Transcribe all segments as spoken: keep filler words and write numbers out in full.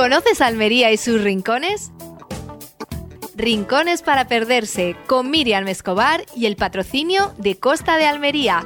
¿Conoces Almería y sus rincones? Rincones para perderse, con Miriam Escobar y el patrocinio de Costa de Almería.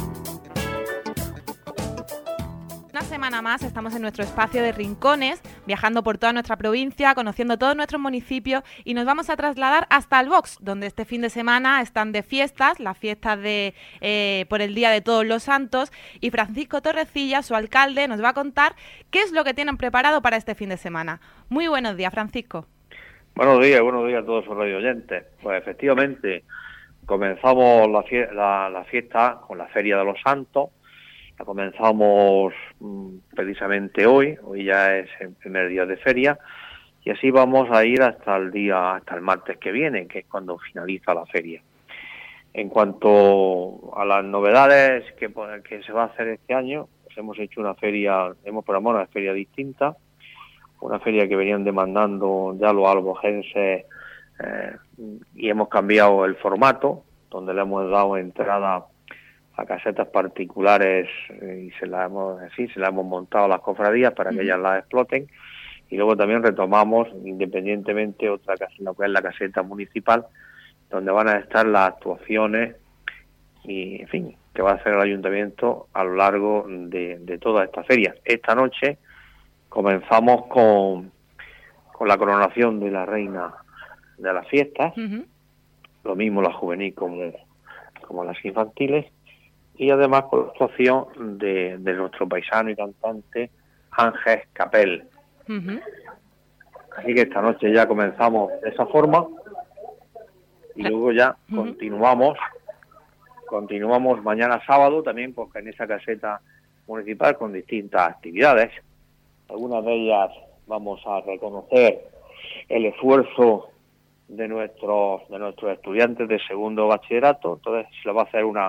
Una semana más estamos en nuestro espacio de rincones, viajando por toda nuestra provincia, conociendo todos nuestros municipios, y nos vamos a trasladar hasta Albox, donde este fin de semana están de fiestas, las fiestas de eh, por el Día de Todos los Santos, y Francisco Torrecilla, su alcalde, nos va a contar qué es lo que tienen preparado para este fin de semana. Muy buenos días, Francisco. Buenos días, buenos días a todos los radio oyentes. Pues efectivamente, comenzamos la, fie- la, la fiesta con la Feria de los Santos. La comenzamos mmm, precisamente hoy, hoy ya es el primer día de feria, y así vamos a ir hasta el día, hasta el martes que viene, que es cuando finaliza la feria. En cuanto a las novedades que, que se va a hacer este año, pues hemos hecho una feria, hemos programado una feria distinta, una feria que venían demandando ya los albojenses, eh, y hemos cambiado el formato, donde le hemos dado entrada a casetas particulares eh, y se la hemos así se la hemos montado a las cofradías para que ellas las exploten, y luego también retomamos independientemente otra caseta, lo que es la caseta municipal, donde van a estar las actuaciones y en fin que va a hacer el ayuntamiento a lo largo de, de toda esta feria. Esta noche comenzamos con con la coronación de la reina de las fiestas, uh-huh. Lo mismo la juvenil como como las infantiles, y además con la actuación de, de nuestro paisano y cantante Ángel Capel. Uh-huh. Así que esta noche ya comenzamos de esa forma y luego ya uh-huh. continuamos continuamos mañana sábado también, porque en esa caseta municipal con distintas actividades. Algunas de ellas vamos a reconocer el esfuerzo de nuestros de nuestros estudiantes de segundo bachillerato. Entonces se les va a hacer una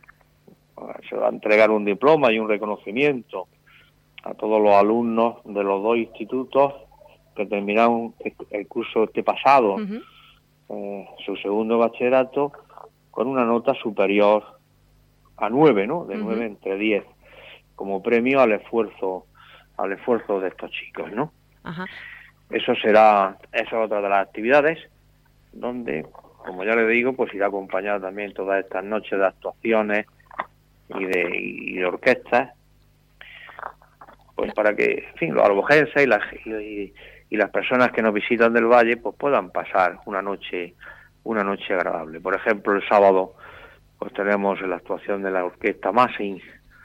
se va a entregar un diploma y un reconocimiento a todos los alumnos de los dos institutos que terminaron el curso este pasado, uh-huh. eh, su segundo bachillerato, con una nota superior a nueve, ¿no? De uh-huh. nueve entre diez, como premio al esfuerzo, al esfuerzo de estos chicos, ¿no? Uh-huh. Eso será, esa es otra de las actividades, donde, como ya les digo, pues irá acompañada también todas estas noches de actuaciones y de, y de orquestas, pues para que, en fin, los albojenses y las y, y las personas que nos visitan del valle pues puedan pasar una noche una noche agradable. Por ejemplo, el sábado pues tenemos la actuación de la orquesta Massing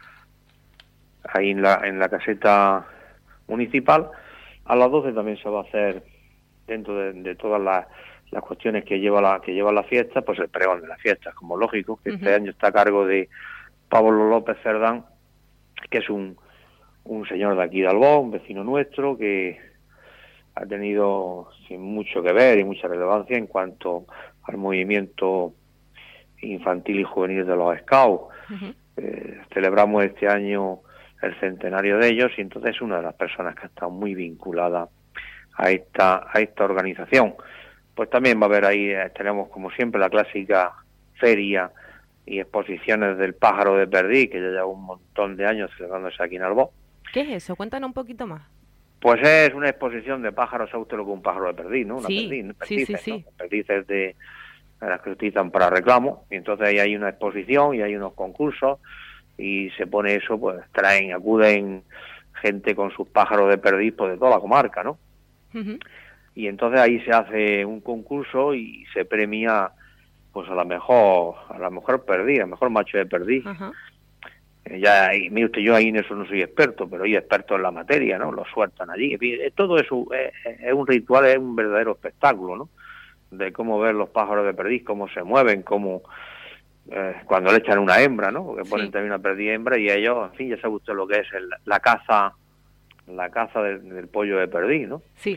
ahí en la en la caseta municipal. A las doce también se va a hacer, dentro de, de todas las, las cuestiones que lleva la que lleva la fiesta, pues el pregón de las fiestas, como lógico, que uh-huh. este año está a cargo de Pablo López Cerdán, que es un, un señor de aquí de Albó, un vecino nuestro, que ha tenido sin mucho que ver y mucha relevancia en cuanto al movimiento infantil y juvenil de los Scouts. Uh-huh. Eh, celebramos este año el centenario de ellos, y entonces es una de las personas que ha estado muy vinculada a esta, a esta organización. Pues también va a haber ahí, eh, tenemos como siempre la clásica feria y exposiciones del pájaro de Perdiz, que ya lleva un montón de años celebrándose aquí en Albó. ¿Qué es eso? Cuéntanos un poquito más. Pues es una exposición de pájaros, ¿sabe usted lo que es un pájaro de perdiz, no? Una sí, perdiz, perdices, sí, sí, sí. ¿no? Perdices de, de las que utilizan para reclamo, y entonces ahí hay una exposición y hay unos concursos, y se pone eso, pues traen, acuden gente con sus pájaros de perdiz, pues de toda la comarca, ¿no? Uh-huh. Y entonces ahí se hace un concurso y se premia pues a la mejor a la mejor perdiz, a mejor macho de perdiz. Uh-huh. Eh, ya, mire usted, yo ahí en eso no soy experto, pero hay expertos en la materia, ¿no? Lo sueltan allí. Todo eso es, es un ritual, es un verdadero espectáculo, ¿no? De cómo ver los pájaros de perdiz, cómo se mueven, cómo eh, cuando le echan una hembra, ¿no? Porque ponen sí. también una perdiz hembra, y ellos, en fin, ya sabe usted lo que es el, la caza la caza del, del pollo de perdiz, ¿no? Sí.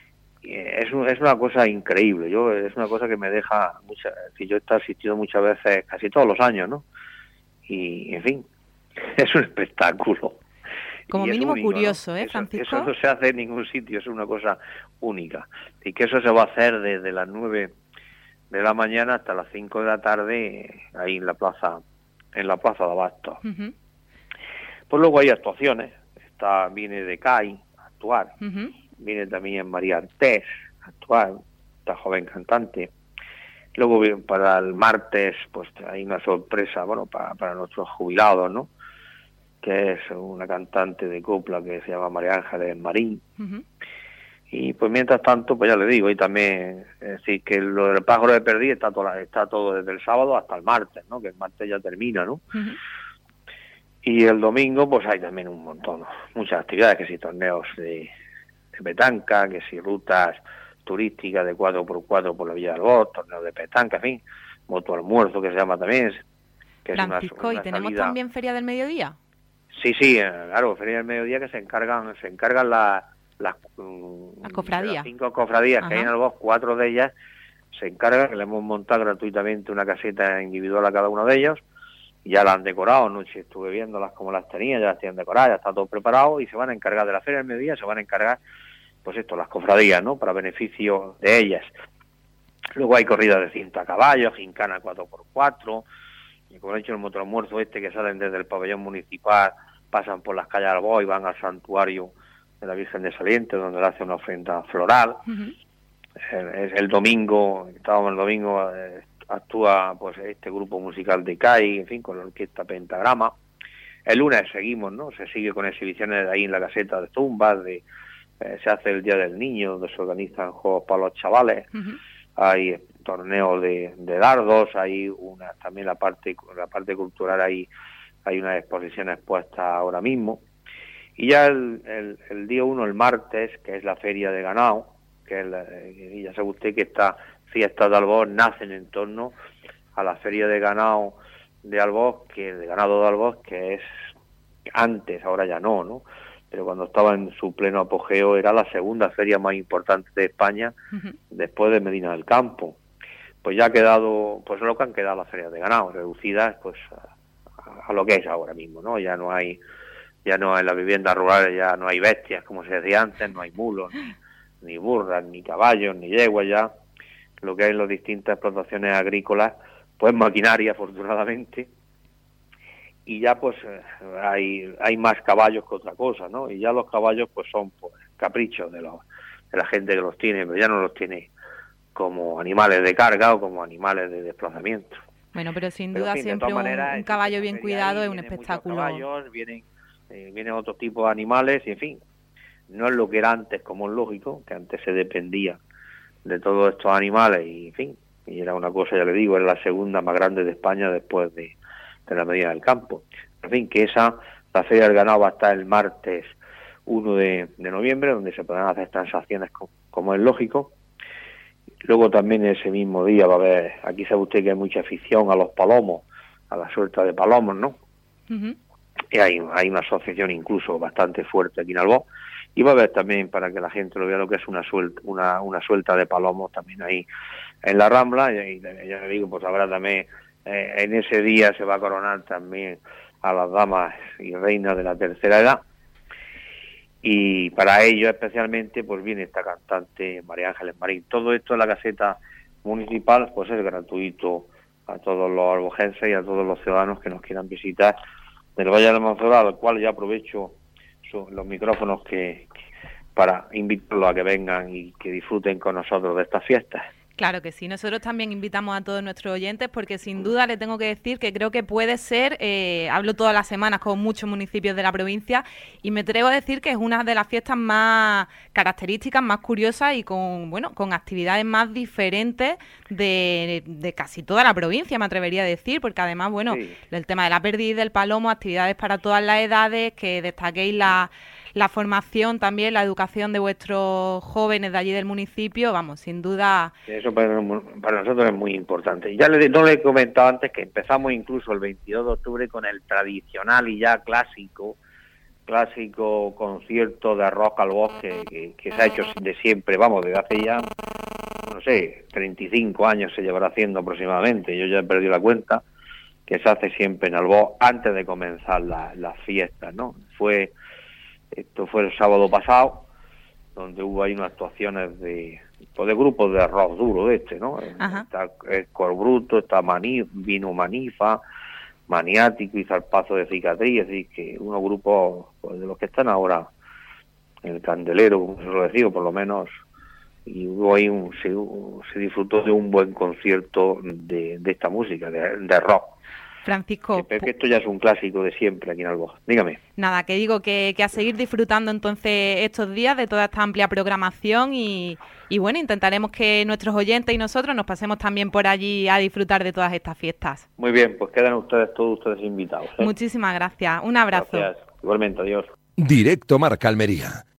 Es, un, es una cosa increíble. Yo es una cosa que me deja mucha, si yo he asistido muchas veces, casi todos los años, ¿no? Y en fin, es un espectáculo. Como mínimo único, curioso, ¿no? ¿eh, Francisco? Eso, eso no se hace en ningún sitio, es una cosa única. Y que eso se va a hacer desde las nueve de la mañana hasta las cinco de la tarde, ahí en la plaza, en la plaza de Abastos. Uh-huh. Pues luego hay actuaciones. Está, viene de C A I a actuar. Uh-huh. viene también María Artés, actual, esta joven cantante. Luego para el martes pues hay una sorpresa, bueno, para, para nuestros jubilados, ¿no? Que es una cantante de copla que se llama María Ángeles Marín. Uh-huh. Y pues mientras tanto, pues ya le digo, y también, es decir, que lo del pájaro de Perdí está todo, está todo desde el sábado hasta el martes, ¿no? Que el martes ya termina, ¿no? Uh-huh. Y el domingo pues hay también un montón, muchas actividades, que si torneos de, de petanca, que si rutas turística de cuatro por cuatro por la Villa del Bosque, torneos de petanca, en fin, moto almuerzo que se llama también. Que Francisco, es una, una ¿y tenemos salida... también Feria del Mediodía? Sí, sí, claro, Feria del Mediodía, que se encargan se encargan las las, las cofradías. Las cinco cofradías Ajá. que hay en el Bosque, cuatro de ellas se encargan, que le hemos montado gratuitamente una caseta individual a cada uno de ellos, ya la han decorado, anoche estuve viéndolas como las tenía, ya las tienen decoradas, ya está todo preparado, y se van a encargar de la Feria del Mediodía, se van a encargar pues esto, las cofradías, ¿no? Para beneficio de ellas. Luego hay corridas de cinta a caballo, gincana cuatro por cuatro, y como he dicho, el motoalmuerzo este que salen desde el pabellón municipal, pasan por las calles Albó y van al santuario de la Virgen de Saliente, donde le hace una ofrenda floral. Uh-huh. el, el, el domingo, estábamos el domingo, eh, actúa pues este grupo musical de C A I, en fin, con la orquesta Pentagrama. El lunes seguimos, ¿no? Se sigue con exhibiciones de ahí en la caseta de zumbas, de Eh, se hace el Día del Niño, donde se organizan juegos para los chavales, uh-huh. hay torneos de, de dardos, hay una también la parte la parte cultural, hay, hay unas exposiciones puestas ahora mismo, y ya el, el, el día uno, el martes, que es la Feria de Ganado, que es la, y ya sabe usted que esta fiesta de Albós nacen en torno a la Feria de Ganado de Albós, que de Ganado de Albós, que es antes, ahora ya no, ¿no? Pero cuando estaba en su pleno apogeo era la segunda feria más importante de España, uh-huh. después de Medina del Campo. Pues ya ha quedado, pues lo que han quedado las ferias de ganado, reducidas pues a, a lo que es ahora mismo, ¿no? Ya no hay, ya no en las viviendas rurales ya no hay bestias, como se decía antes, no hay mulos, ni, ni burras, ni caballos, ni yeguas, ya lo que hay en las distintas explotaciones agrícolas, pues maquinaria, afortunadamente, y ya pues hay hay más caballos que otra cosa, ¿no? Y ya los caballos pues son pues caprichos de los de la gente que los tiene, pero ya no los tiene como animales de carga o como animales de desplazamiento. Bueno, pero sin duda pero, en fin, siempre un, maneras, un caballo bien cuidado es un espectáculo. Caballos, vienen eh, vienen otros tipos de animales y en fin, no es lo que era antes, como es lógico, que antes se dependía de todos estos animales y en fin, y era una cosa, ya le digo, era la segunda más grande de España después de de la Medina del Campo. En fin, que esa, la Feria del Ganado va a estar el martes uno de, de noviembre, donde se podrán hacer transacciones como, como es lógico. Luego también ese mismo día va a haber, aquí sabe usted que hay mucha afición a los palomos, a la suelta de palomos, ¿no? Uh-huh. Y hay, hay una asociación incluso bastante fuerte aquí en Albós, y va a haber también, para que la gente lo vea, lo que es una suelta, una, una suelta de palomos también ahí en la Rambla, y, y ya le digo, pues habrá también Eh, en ese día se va a coronar también a las damas y reinas de la tercera edad, y para ello especialmente pues viene esta cantante María Ángeles Marín. Todo esto en la caseta municipal pues es gratuito a todos los albojenses y a todos los ciudadanos que nos quieran visitar del Valle de la Almanzora, al cual ya aprovecho su, los micrófonos que, que para invitarlos a que vengan y que disfruten con nosotros de estas fiestas. Claro que sí, nosotros también invitamos a todos nuestros oyentes porque sin duda le tengo que decir que creo que puede ser, eh, hablo todas las semanas con muchos municipios de la provincia y me atrevo a decir que es una de las fiestas más características, más curiosas y con bueno con actividades más diferentes de, de casi toda la provincia, me atrevería a decir, porque además, bueno, sí. el tema de la perdiz, del palomo, actividades para todas las edades, que destaquéis la... la formación también, la educación de vuestros jóvenes de allí del municipio, vamos, sin duda. Eso para, para nosotros es muy importante. Ya le, no le he comentado antes que empezamos incluso el veintidós de octubre con el tradicional y ya clásico, clásico concierto de Rock al Bosque que, que se ha hecho de siempre, vamos, desde hace ya, no sé, treinta y cinco años se llevará haciendo aproximadamente, yo ya he perdido la cuenta, que se hace siempre en Albós antes de comenzar las la fiestas, ¿no? Fue... Esto fue el sábado pasado, donde hubo ahí unas actuaciones de, pues de grupos de rock duro de este, ¿no? Ajá. Está Escorbruto, está Maní, Vino Manifa, Maniático y Zarpazo de Cicatriz, es decir, que unos grupos pues, de los que están ahora en el Candelero, como se suele decir, o por lo menos, y hubo ahí un, se, se disfrutó de un buen concierto de, de esta música, de, de rock. Francisco, Pero que esto ya es un clásico de siempre aquí en Alboja. Dígame. Nada, que digo que, que a seguir disfrutando entonces estos días de toda esta amplia programación y, y bueno, intentaremos que nuestros oyentes y nosotros nos pasemos también por allí a disfrutar de todas estas fiestas. Muy bien, pues quedan ustedes todos ustedes invitados, ¿eh? Muchísimas gracias. Un abrazo. Gracias. Igualmente, adiós. Directo Marca Almería.